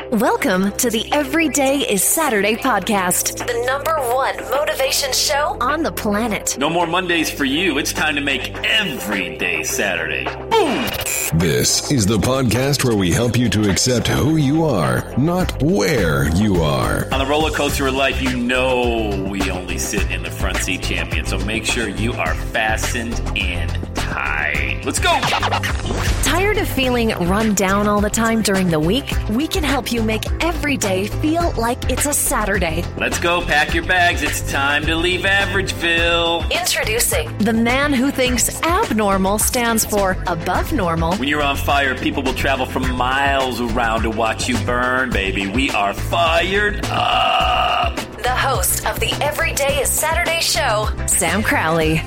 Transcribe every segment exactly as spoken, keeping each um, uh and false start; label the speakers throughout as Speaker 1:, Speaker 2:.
Speaker 1: Welcome to the Every Day is Saturday podcast, the number one motivation show on the planet.
Speaker 2: No more Mondays for you. It's time to make every day Saturday. Boom!
Speaker 3: This is the podcast where we help you to accept who you are, not where you are.
Speaker 2: On the roller coaster of life, you know we only sit in the front seat, champion. So make sure you are fastened in tight. Let's go!
Speaker 1: Tired of feeling run down all the time during the week? We can help you make every day feel like it's a Saturday.
Speaker 2: Let's go. Pack your bags. It's time to leave Averageville.
Speaker 1: Introducing the man who thinks abnormal stands for above normal.
Speaker 2: When you're on fire, people will travel from miles around to watch you burn, baby. We are fired up.
Speaker 1: The host of the Every Day is Saturday show, Sam Crowley.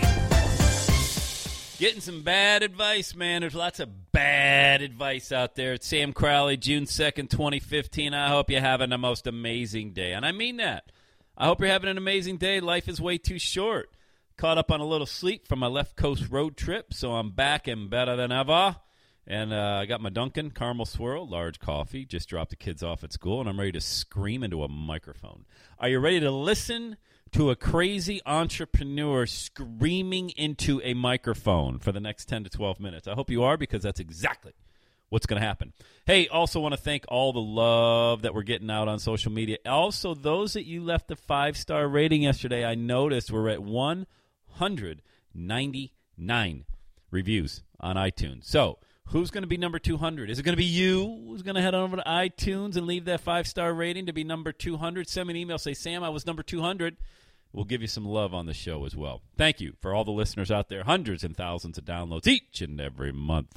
Speaker 2: Getting some bad advice, man. There's lots of bad advice out there. It's Sam Crowley, June second, twenty fifteen. I hope you're having the most amazing day. And I mean that. I hope you're having an amazing day. Life is way too short. Caught up on a little sleep from my left coast road trip, so I'm back and better than ever. And uh, I got my Dunkin' Caramel Swirl, large coffee. Just dropped the kids off at school, and I'm ready to scream into a microphone. Are you ready to listen to a crazy entrepreneur screaming into a microphone for the next ten to twelve minutes? I hope you are, because that's exactly what's going to happen. Hey, also want to thank all the love that we're getting out on social media. Also, those that you left a five-star rating yesterday, I noticed we're at one hundred ninety-nine reviews on iTunes. So, who's going to be number two hundred? Is it going to be you who's going to head on over to iTunes and leave that five-star rating to be number two hundred? Send me an email. Say, Sam, I was number two hundred. We'll give you some love on the show as well. Thank you for all the listeners out there. Hundreds and thousands of downloads each and every month.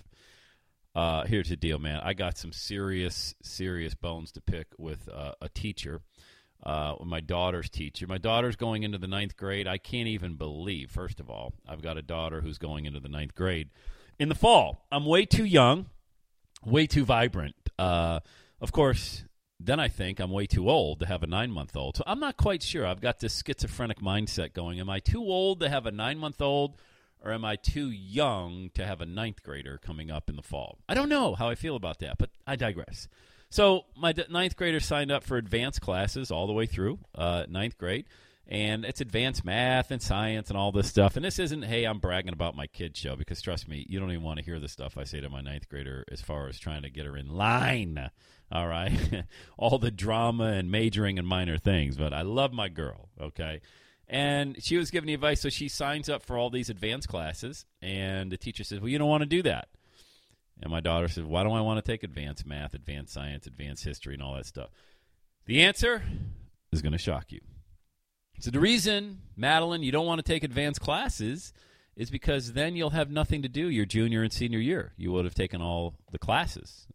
Speaker 2: Uh, here's the deal, man. I got some serious, serious bones to pick with uh, a teacher, uh, my daughter's teacher. My daughter's going into the ninth grade. I can't even believe, first of all, I've got a daughter who's going into the ninth grade in the fall. I'm way too young, way too vibrant. Uh, of course, then I think I'm way too old to have a nine-month-old. So I'm not quite sure. I've got this schizophrenic mindset going. Am I too old to have a nine-month-old, or am I too young to have a ninth grader coming up in the fall? I don't know how I feel about that, but I digress. So my d- ninth grader signed up for advanced classes all the way through uh, ninth grade. And it's advanced math and science and all this stuff. And this isn't, hey, I'm bragging about my kid show, because trust me, you don't even want to hear the stuff I say to my ninth grader as far as trying to get her in line. All right? All the drama and majoring and minor things. But I love my girl, okay? And she was giving the advice, so she signs up for all these advanced classes. And the teacher says, well, you don't want to do that. And my daughter says, why don't I want to take advanced math, advanced science, advanced history, and all that stuff? The answer is going to shock you. So the reason, Madeline, you don't want to take advanced classes is because then you'll have nothing to do your junior and senior year. You would have taken all the classes.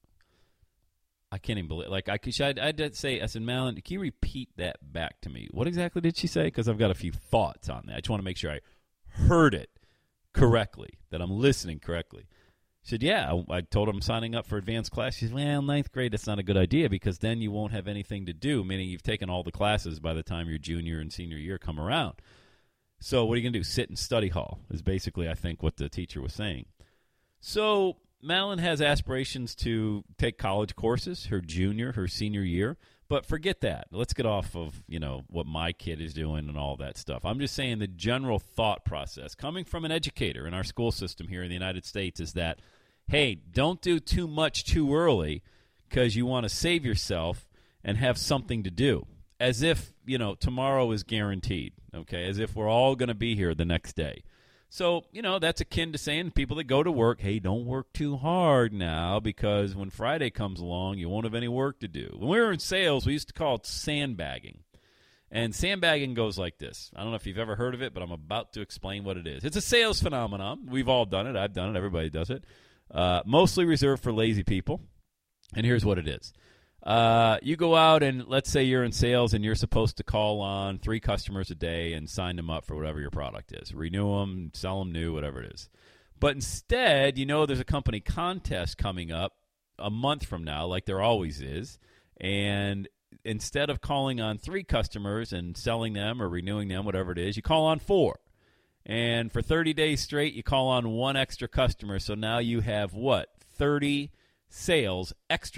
Speaker 2: I can't even believe, like, I could, I, I did say, I said, Madeline, can you repeat that back to me? What exactly did she say? Because I've got a few thoughts on that. I just want to make sure I heard it correctly, that I'm listening correctly. She said, yeah, I, I told her I'm signing up for advanced class. She said, well, ninth grade, that's not a good idea, because then you won't have anything to do, meaning you've taken all the classes by the time your junior and senior year come around. So what are you going to do? Sit in study hall is basically, I think, what the teacher was saying. So Madeline has aspirations to take college courses, her junior, her senior year, but forget that. Let's get off of, you know, what my kid is doing and all that stuff. I'm just saying the general thought process coming from an educator in our school system here in the United States is that, hey, don't do too much too early, because you want to save yourself and have something to do, as if, you know, tomorrow is guaranteed, okay, as if we're all going to be here the next day. So, you know, that's akin to saying people that go to work, hey, don't work too hard now, because when Friday comes along, you won't have any work to do. When we were in sales, we used to call it sandbagging. And sandbagging goes like this. I don't know if you've ever heard of it, but I'm about to explain what it is. It's a sales phenomenon. We've all done it. I've done it. Everybody does it. Uh, mostly reserved for lazy people. And here's what it is. Uh, you go out and let's say you're in sales and you're supposed to call on three customers a day and sign them up for whatever your product is. Renew them, sell them new, whatever it is. But instead, you know there's a company contest coming up a month from now, like there always is. And instead of calling on three customers and selling them or renewing them, whatever it is, you call on four. And for thirty days straight, you call on one extra customer. So now you have what? thirty sales extra.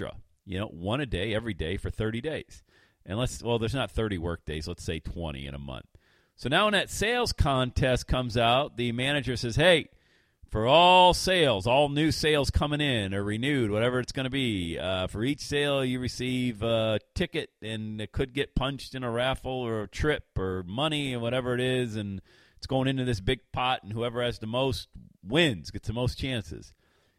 Speaker 2: You know, one a day, every day for thirty days. And let's, well, there's not thirty work days. Let's say twenty in a month. So now when that sales contest comes out, the manager says, hey, for all sales, all new sales coming in or renewed, whatever it's going to be, uh, for each sale you receive a ticket, and it could get punched in a raffle or a trip or money or whatever it is, and it's going into this big pot, and whoever has the most wins, gets the most chances.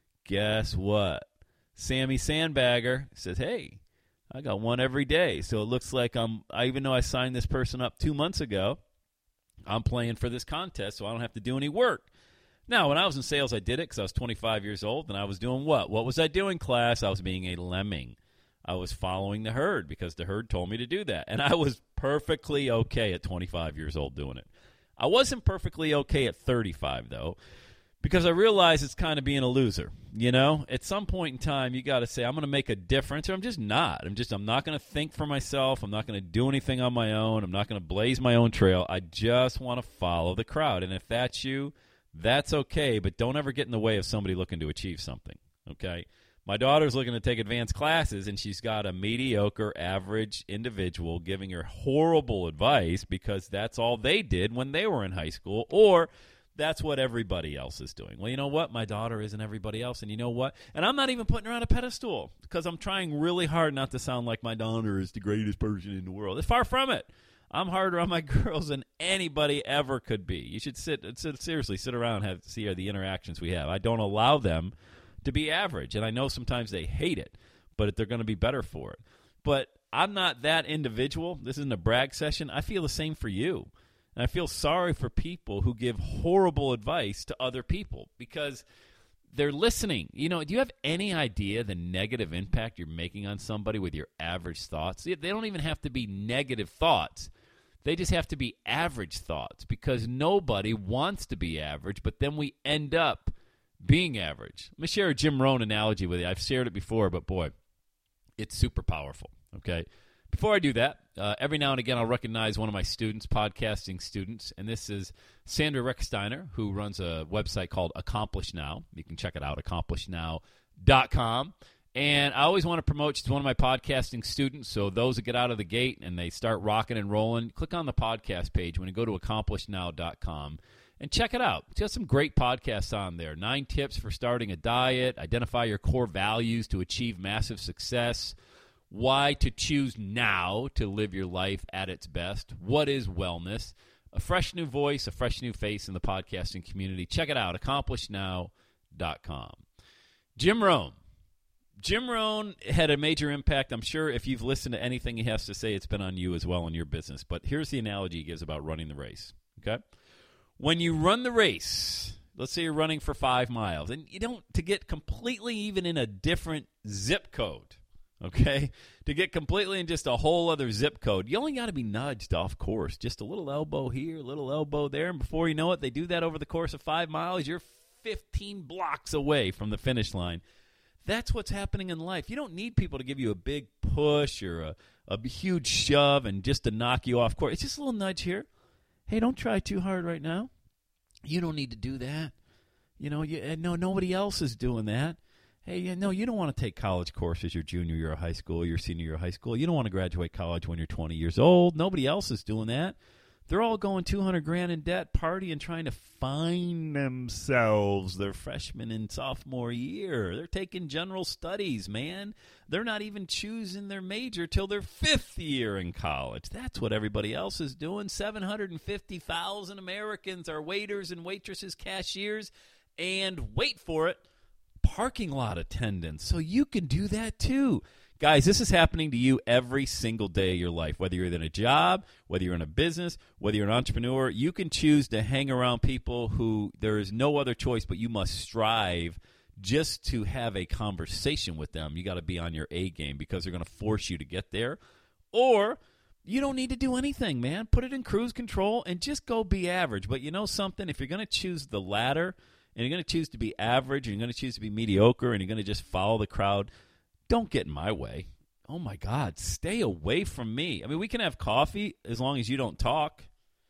Speaker 2: Guess what? Sammy Sandbagger says, hey, I got one every day. So it looks like I'm, I, even though I signed this person up two months ago, I'm playing for this contest, so I don't have to do any work. Now, when I was in sales, I did it because I was twenty-five years old, and I was doing what? What was I doing, class? I was being a lemming. I was following the herd because the herd told me to do that, and I was perfectly okay at twenty-five years old doing it. I wasn't perfectly okay at thirty-five, though, because I realized it's kind of being a loser. You know, at some point in time, you got to say, I'm going to make a difference, or I'm just not. I'm just, I'm not going to think for myself. I'm not going to do anything on my own. I'm not going to blaze my own trail. I just want to follow the crowd, and if that's you, that's okay, but don't ever get in the way of somebody looking to achieve something, okay? My daughter's looking to take advanced classes, and she's got a mediocre, average individual giving her horrible advice because that's all they did when they were in high school, or that's what everybody else is doing. Well, you know what? My daughter isn't everybody else, and you know what? And I'm not even putting her on a pedestal because I'm trying really hard not to sound like my daughter is the greatest person in the world. It's far from it. I'm harder on my girls than anybody ever could be. You should sit, sit seriously, sit around and have, see the interactions we have. I don't allow them to be average, and I know sometimes they hate it, but they're going to be better for it. But I'm not that individual. This isn't a brag session. I feel the same for you, and I feel sorry for people who give horrible advice to other people because they're listening. You know, do you have any idea the negative impact you're making on somebody with your average thoughts? They don't even have to be negative thoughts. They just have to be average thoughts because nobody wants to be average, but then we end up being average. Let me share a Jim Rohn analogy with you. I've shared it before, but boy, it's super powerful, okay? Before I do that, uh, every now and again I'll recognize one of my students, podcasting students, and this is Sandra Recksteiner, who runs a website called Accomplish Now. You can check it out, accomplish now dot com. And I always want to promote, she's one of my podcasting students, so those that get out of the gate and they start rocking and rolling, click on the podcast page when you go to accomplish now dot com and check it out. It's got some great podcasts on there. Nine tips for starting a diet, identify your core values to achieve massive success, why to choose now to live your life at its best, what is wellness, a fresh new voice, a fresh new face in the podcasting community. Check it out, accomplish now dot com. Jim Rohn. Jim Rohn had a major impact. I'm sure if you've listened to anything he has to say, it's been on you as well in your business. But here's the analogy he gives about running the race, okay? When you run the race, let's say you're running for five miles, and you don't, to get completely even in a different zip code, okay? To get completely in just a whole other zip code, you only got to be nudged off course. Just a little elbow here, a little elbow there, and before you know it, they do that over the course of five miles. You're fifteen blocks away from the finish line. That's what's happening in life. You don't need people to give you a big push or a, a huge shove and just to knock you off course. It's just a little nudge here. Hey, don't try too hard right now. You don't need to do that. You know, you, no, nobody else is doing that. Hey, you no, you don't want to take college courses your junior year of high school, your senior year of high school. You don't want to graduate college when you're twenty years old. Nobody else is doing that. They're all going two hundred grand in debt, partying, trying to find themselves their freshman and sophomore year. They're taking general studies, man. They're not even choosing their major till their fifth year in college. That's what everybody else is doing. seven hundred fifty thousand Americans are waiters and waitresses, cashiers, and wait for it, parking lot attendants. So you can do that too. Guys, this is happening to you every single day of your life. Whether you're in a job, whether you're in a business, whether you're an entrepreneur, you can choose to hang around people who there is no other choice, but you must strive just to have a conversation with them. You got to be on your A game because they're going to force you to get there. Or you don't need to do anything, man. Put it in cruise control and just go be average. But you know something? If you're going to choose the latter and you're going to choose to be average and you're going to choose to be mediocre and you're going to just follow the crowd, don't get in my way. Oh, my God. Stay away from me. I mean, we can have coffee as long as you don't talk.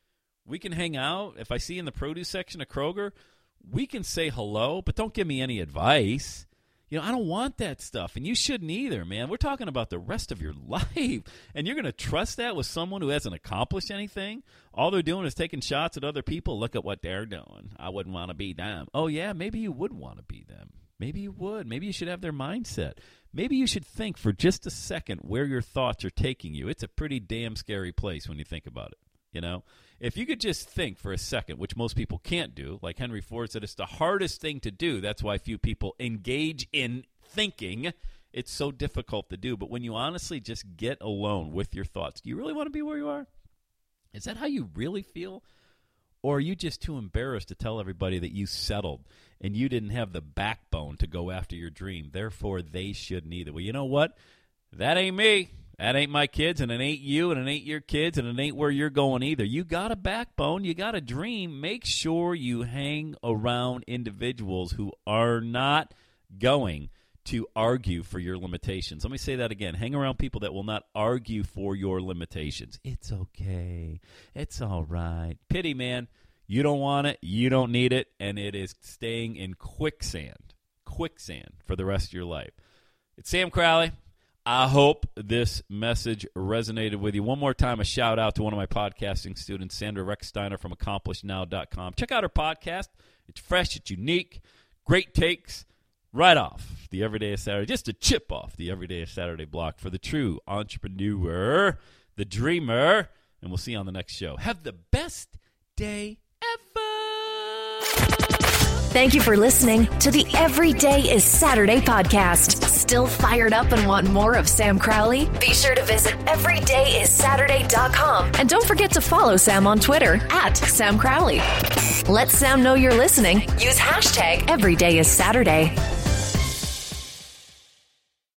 Speaker 2: We can hang out. If I see you in the produce section of Kroger, we can say hello, but don't give me any advice. You know, I don't want that stuff, and you shouldn't either, man. We're talking about the rest of your life, and you're going to trust that with someone who hasn't accomplished anything? All they're doing is taking shots at other people. Look at what they're doing. I wouldn't want to be them. Oh, yeah, maybe you would want to be them. Maybe you would. Maybe you should have their mindset. Maybe you should think for just a second where your thoughts are taking you. It's a pretty damn scary place when you think about it. You know, if you could just think for a second, which most people can't do, like Henry Ford said, it's the hardest thing to do. That's why few people engage in thinking. It's so difficult to do. But when you honestly just get alone with your thoughts, do you really want to be where you are? Is that how you really feel? Or are you just too embarrassed to tell everybody that you settled and you didn't have the backbone to go after your dream? Therefore, they shouldn't either. Well, you know what? That ain't me. That ain't my kids, and it ain't you, and it ain't your kids, and it ain't where you're going either. You got a backbone. You got a dream. Make sure you hang around individuals who are not going to argue for your limitations. Let me say that again. Hang around people that will not argue for your limitations. It's okay. It's all right. Pity, man. You don't want it. You don't need it, and it is staying in quicksand, quicksand for the rest of your life. It's Sam Crowley. I hope this message resonated with you. One more time, a shout out to one of my podcasting students, Sandra Recksteiner from accomplish now dot com. Check out her podcast. It's fresh. It's unique. Great takes right off the Everyday of Saturday, just a chip off the Everyday of Saturday block for the true entrepreneur, the dreamer, and we'll see you on the next show. Have the best day ever.
Speaker 1: Thank you for listening to the Everyday is Saturday podcast. Still fired up and want more of Sam Crowley? Be sure to visit everyday is saturday dot com. And don't forget to follow Sam on Twitter at Sam Crowley. Let Sam know you're listening. Use hashtag Everyday is Saturday.